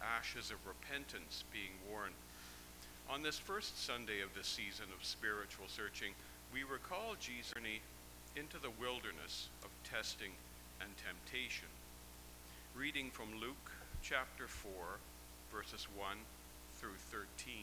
ashes of repentance being worn. On this first Sunday of the season of spiritual searching, we recall Jesus' journey into the wilderness of testing and temptation. Reading from Luke chapter 4, verses 1 through 13.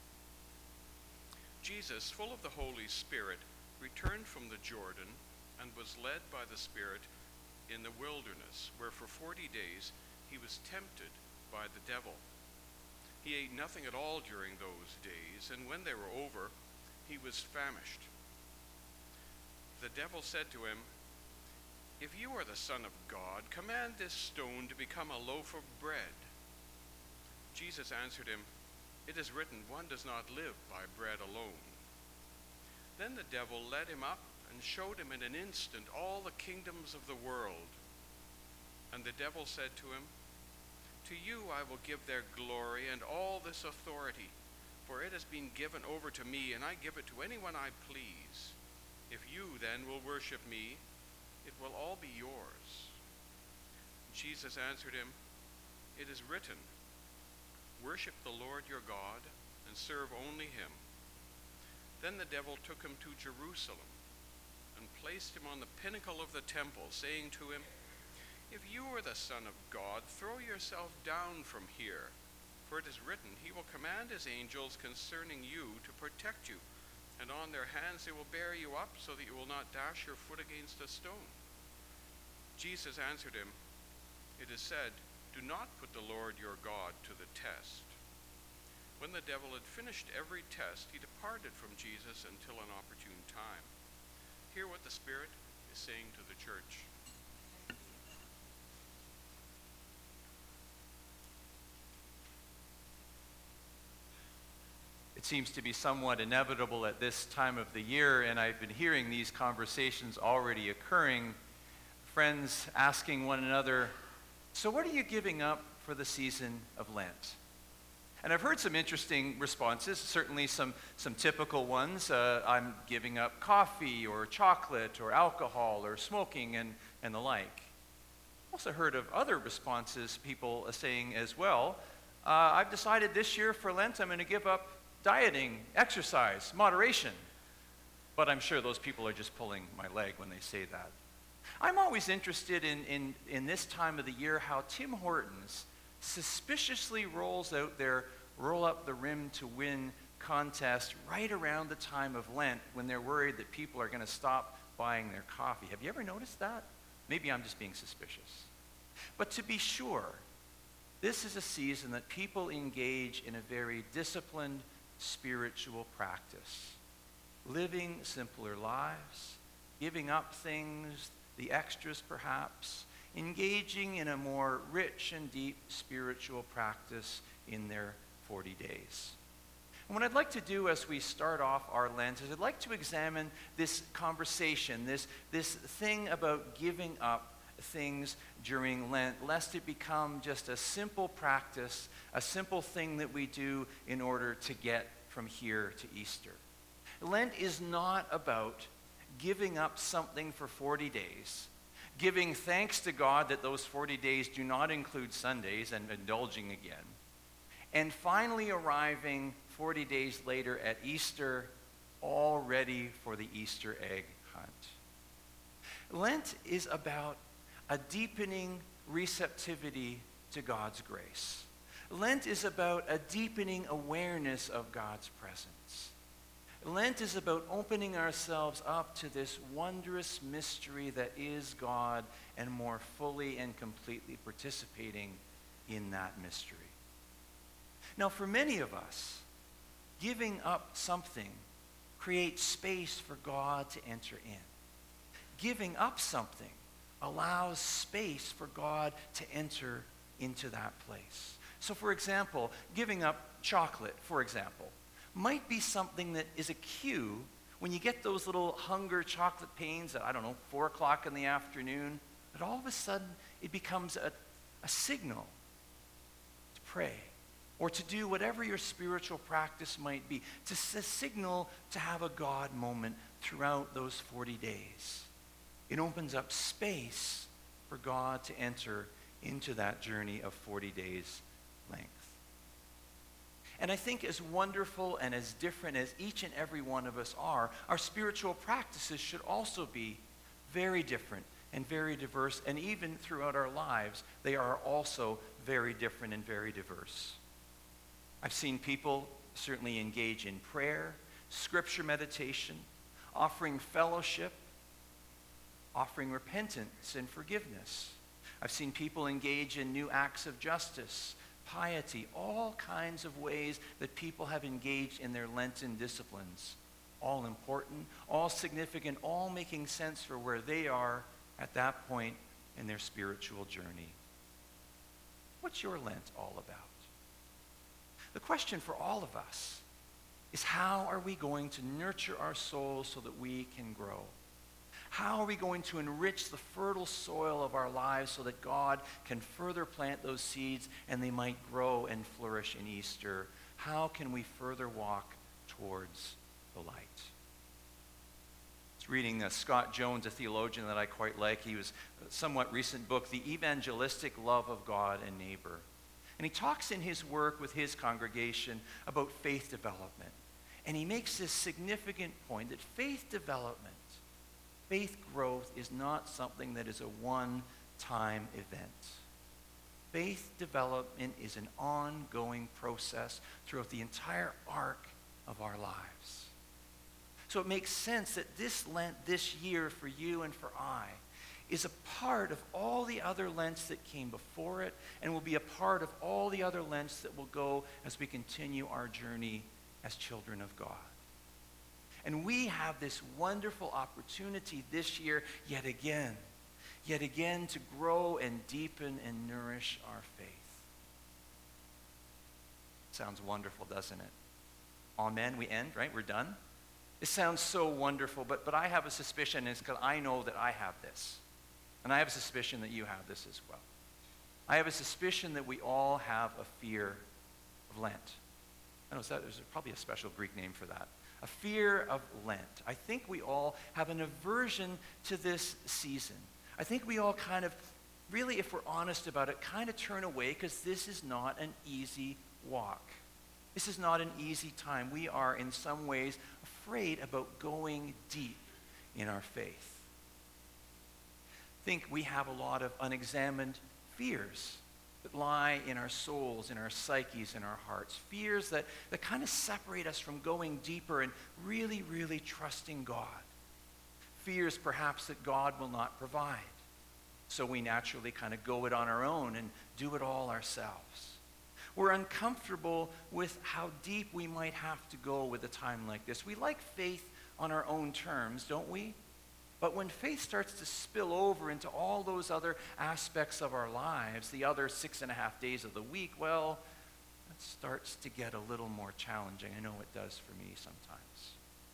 Jesus, full of the Holy Spirit, returned from the Jordan and was led by the Spirit in the wilderness, where for 40 days he was tempted by the devil. He ate nothing at all during those days, and when they were over, he was famished. The devil said to him, "If you are the Son of God, command this stone to become a loaf of bread." Jesus answered him, "It is written, one does not live by bread alone." Then the devil led him up and showed him in an instant all the kingdoms of the world. And the devil said to him, "To you I will give their glory and all this authority, for it has been given over to me, and I give it to anyone I please. If you then will worship me, it will all be yours." Jesus answered him, "It is written, worship the Lord your God and serve only him." Then the devil took him to Jerusalem and placed him on the pinnacle of the temple, saying to him, "If you are the Son of God, throw yourself down from here, for it is written, he will command his angels concerning you to protect you, and on their hands they will bear you up so that you will not dash your foot against a stone." Jesus answered him, "It is said, do not put the Lord your God to the test." When the devil had finished every test, he departed from Jesus until an opportune time. Hear what the Spirit is saying to the church. It seems to be somewhat inevitable at this time of the year, and I've been hearing these conversations already occurring. Friends asking one another, "So what are you giving up for the season of Lent?" And I've heard some interesting responses, certainly some typical ones. I'm giving up coffee or chocolate or alcohol or smoking and the like. I've also heard of other responses, people saying as well, I've decided this year for Lent I'm going to give up dieting, exercise, moderation. But I'm sure those people are just pulling my leg when they say that. I'm always interested in this time of the year how Tim Hortons suspiciously rolls out their roll up the rim to win contest right around the time of Lent when they're worried that people are going to stop buying their coffee. Have you ever noticed that? Maybe I'm just being suspicious. But to be sure, this is a season that people engage in a very disciplined spiritual practice. Living simpler lives, giving up things, the extras perhaps, engaging in a more rich and deep spiritual practice in their 40 days. And what I'd like to do as we start off our Lent is I'd like to examine this conversation, this thing about giving up things during Lent, lest it become just a simple practice, a simple thing that we do in order to get from here to Easter. Lent is not about giving up something for 40 days, giving thanks to God that those 40 days do not include Sundays and indulging again, and finally arriving 40 days later at Easter, all ready for the Easter egg hunt. Lent is about a deepening receptivity to God's grace. Lent is about a deepening awareness of God's presence. Lent is about opening ourselves up to this wondrous mystery that is God and more fully and completely participating in that mystery. Now, for many of us, giving up something creates space for God to enter in. Giving up something allows space for God to enter into that place. So, for example, giving up chocolate, for example, might be something that is a cue when you get those little hunger chocolate pains at, 4 o'clock in the afternoon, but all of a sudden it becomes a signal to pray or to do whatever your spiritual practice might be, to signal to have a God moment throughout those 40 days. It opens up space for God to enter into that journey of 40 days length. And I think as wonderful and as different as each and every one of us are, our spiritual practices should also be very different and very diverse. And even throughout our lives, they are also very different and very diverse. I've seen people certainly engage in prayer, scripture meditation, offering fellowship, offering repentance and forgiveness. I've seen people engage in new acts of justice, piety, all kinds of ways that people have engaged in their Lenten disciplines. All important, all significant, all making sense for where they are at that point in their spiritual journey. What's your Lent all about? The question for all of us is, how are we going to nurture our souls so that we can grow? How are we going to enrich the fertile soil of our lives so that God can further plant those seeds and they might grow and flourish in Easter? How can we further walk towards the light? I was reading Scott Jones, a theologian that I quite like. He was a somewhat recent book, The Evangelistic Love of God and Neighbor. And he talks in his work with his congregation about faith development. And he makes this significant point that faith development, faith growth is not something that is a one-time event. Faith development is an ongoing process throughout the entire arc of our lives. So it makes sense that this Lent, this year for you and for I, is a part of all the other Lents that came before it, and will be a part of all the other Lents that will go as we continue our journey as children of God. And we have this wonderful opportunity this year, yet again, to grow and deepen and nourish our faith. Sounds wonderful, doesn't it? Amen, we end, right? We're done? It sounds so wonderful, but I have a suspicion, and it's because I know that I have this. And I have a suspicion that you have this as well. I have a suspicion that we all have a fear of Lent. I know there's probably a special Greek name for that. A fear of Lent. I think we all have an aversion to this season. I think we all kind of, really, if we're honest about it, kind of turn away because this is not an easy walk. This is not an easy time. We are, in some ways, afraid about going deep in our faith. I think we have a lot of unexamined fears that lie in our souls, in our psyches, in our hearts. Fears that kind of separate us from going deeper and really, really trusting God. Fears perhaps that God will not provide. So we naturally kind of go it on our own and do it all ourselves. We're uncomfortable with how deep we might have to go with a time like this. We like faith on our own terms, don't we? But when faith starts to spill over into all those other aspects of our lives, the other 6.5 days of the week, well, it starts to get a little more challenging. I know it does for me sometimes.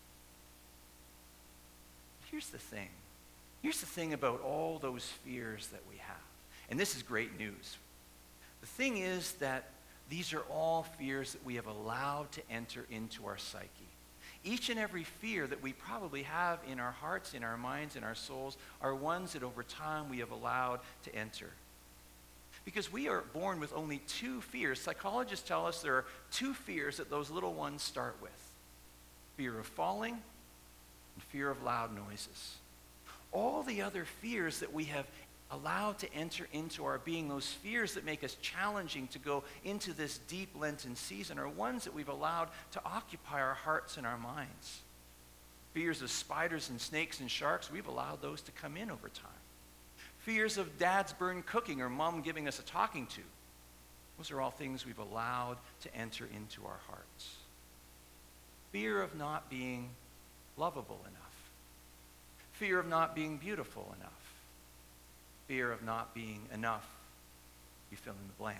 Here's the thing. Here's the thing about all those fears that we have. And this is great news. The thing is that these are all fears that we have allowed to enter into our psyche. Each and every fear that we probably have in our hearts, in our minds, in our souls, are ones that over time we have allowed to enter. Because we are born with only 2 fears. Psychologists tell us there are 2 fears that those little ones start with. Fear of falling and fear of loud noises. All the other fears that we have allowed to enter into our being, those fears that make us challenging to go into this deep Lenten season, are ones that we've allowed to occupy our hearts and our minds. Fears of spiders and snakes and sharks, we've allowed those to come in over time. Fears of dad's burned cooking or mom giving us a talking to, those are all things we've allowed to enter into our hearts. Fear of not being lovable enough. Fear of not being beautiful enough. Fear of not being enough. You fill in the blank.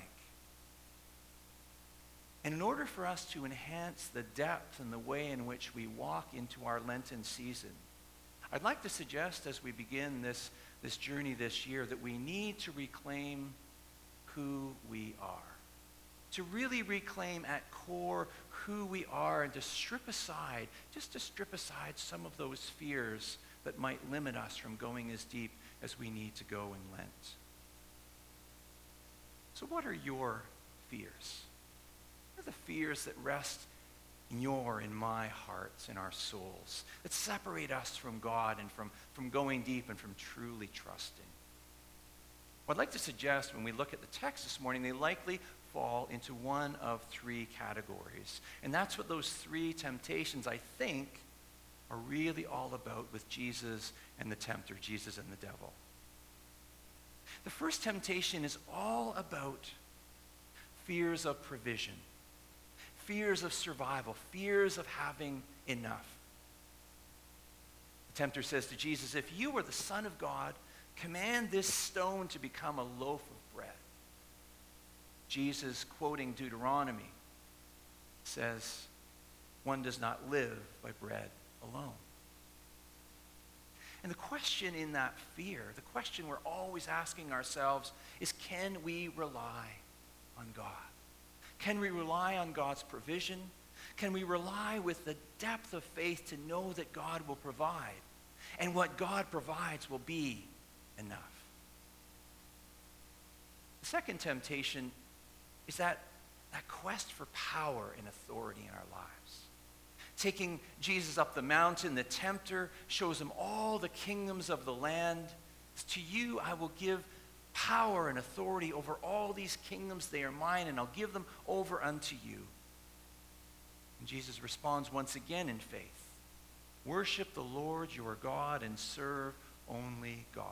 And in order for us to enhance the depth and the way in which we walk into our Lenten season, I'd like to suggest as we begin this journey this year that we need to reclaim who we are. To really reclaim at core who we are and to strip aside some of those fears that might limit us from going as deep as we need to go in Lent. So what are your fears? What are the fears that rest in your and my hearts and our souls, that separate us from God and from going deep and from truly trusting? What I'd like to suggest when we look at the text this morning, they likely fall into one of three categories. And that's what those three temptations, I think, are really all about with Jesus and the tempter, Jesus and the devil. The first temptation is all about fears of provision, fears of survival, fears of having enough. The tempter says to Jesus, if you are the Son of God, command this stone to become a loaf of bread. Jesus, quoting Deuteronomy, says, one does not live by bread alone. And the question in that fear, the question we're always asking ourselves is, can we rely on God? Can we rely on God's provision? Can we rely with the depth of faith to know that God will provide? And what God provides will be enough. The second temptation is that quest for power and authority in our lives. Taking Jesus up the mountain, the tempter shows him all the kingdoms of the land. To you I will give power and authority over all these kingdoms. They are mine, and I'll give them over unto you. And Jesus responds once again in faith. Worship the Lord your God and serve only God.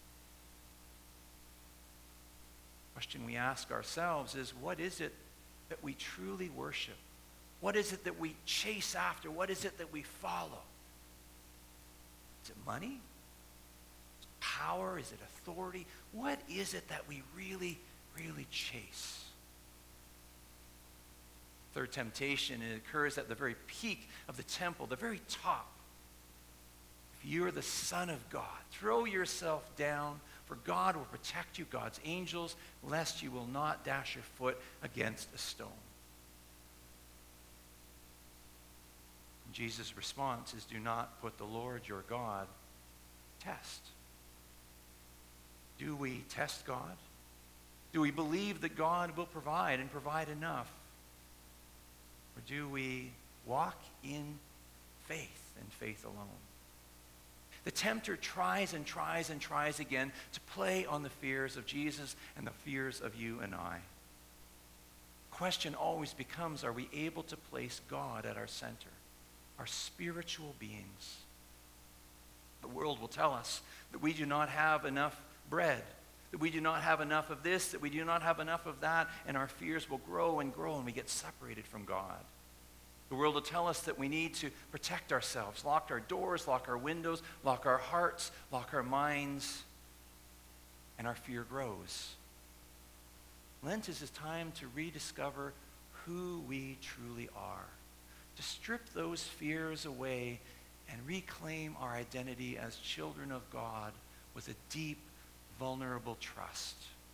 The question we ask ourselves is, what is it that we truly worship? What is it that we chase after? What is it that we follow? Is it money? Is it power? Is it authority? What is it that we really, really chase? Third temptation, it occurs at the very peak of the temple, the very top. If you're the Son of God, throw yourself down, for God will protect you, God's angels, lest you will not dash your foot against a stone. And Jesus' response is, do not put the Lord your God to test. Do we test God? Do we believe that God will provide and provide enough? Or do we walk in faith and faith alone? The tempter tries and tries and tries again to play on the fears of Jesus and the fears of you and I. The question always becomes, are we able to place God at our center, our spiritual beings? The world will tell us that we do not have enough bread, that we do not have enough of this, that we do not have enough of that, and our fears will grow and grow and we get separated from God. The world will tell us that we need to protect ourselves, lock our doors, lock our windows, lock our hearts, lock our minds, and our fear grows. Lent is a time to rediscover who we truly are, to strip those fears away and reclaim our identity as children of God with a deep, vulnerable trust.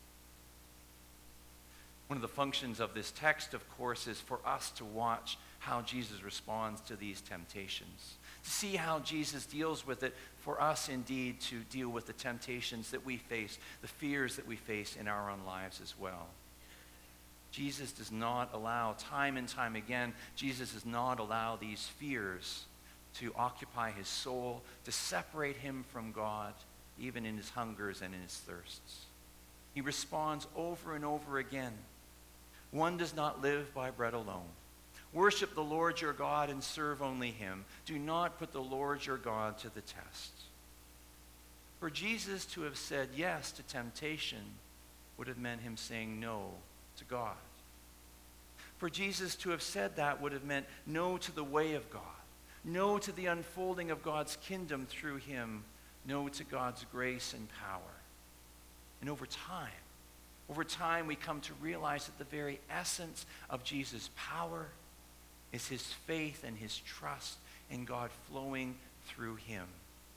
One of the functions of this text, of course, is for us to watch how Jesus responds to these temptations, to see how Jesus deals with it, for us indeed to deal with the temptations that we face, the fears that we face in our own lives as well. Jesus does not allow, time and time again, Jesus does not allow these fears to occupy his soul, to separate him from God, even in his hungers and in his thirsts. He responds over and over again. One does not live by bread alone. Worship the Lord your God and serve only him. Do not put the Lord your God to the test. For Jesus to have said yes to temptation would have meant him saying no to God. For Jesus to have said that would have meant no to the way of God, no to the unfolding of God's kingdom through him, no to God's grace and power. And over time we come to realize that the very essence of Jesus' power is his faith and his trust in God flowing through him.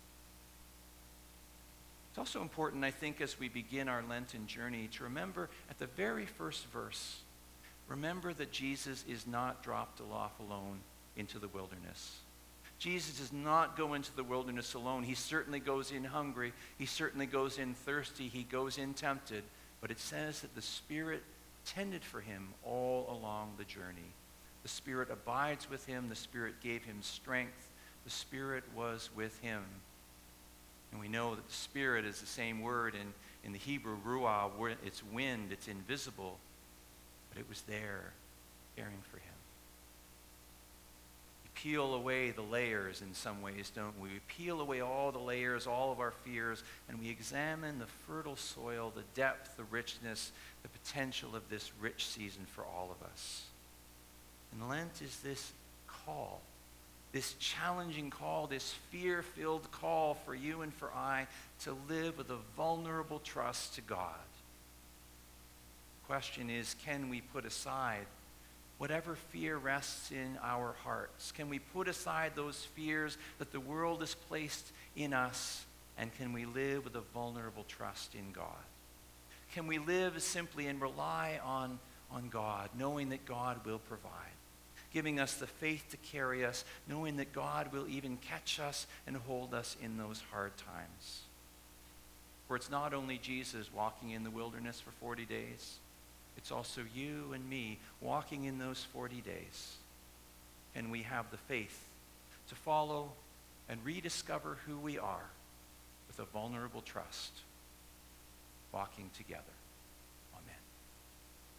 It's also important, I think, as we begin our Lenten journey, to remember at the very first verse, remember that Jesus is not dropped off alone into the wilderness. Jesus does not go into the wilderness alone. He certainly goes in hungry. He certainly goes in thirsty. He goes in tempted. But it says that the Spirit tended for him all along the journey. The Spirit abides with him. The Spirit gave him strength. The Spirit was with him. And we know that the Spirit is the same word in the Hebrew, ruah, where it's wind, it's invisible, but it was there, caring for him. We peel away the layers in some ways, don't we? We peel away all the layers, all of our fears, and we examine the fertile soil, the depth, the richness, the potential of this rich season for all of us. And Lent is this call, this challenging call, this fear-filled call for you and for I to live with a vulnerable trust to God. The question is, can we put aside whatever fear rests in our hearts? Can we put aside those fears that the world has placed in us, and can we live with a vulnerable trust in God? Can we live simply and rely on God, knowing that God will provide, giving us the faith to carry us, knowing that God will even catch us and hold us in those hard times? For it's not only Jesus walking in the wilderness for 40 days, it's also you and me walking in those 40 days. And we have the faith to follow and rediscover who we are with a vulnerable trust, walking together.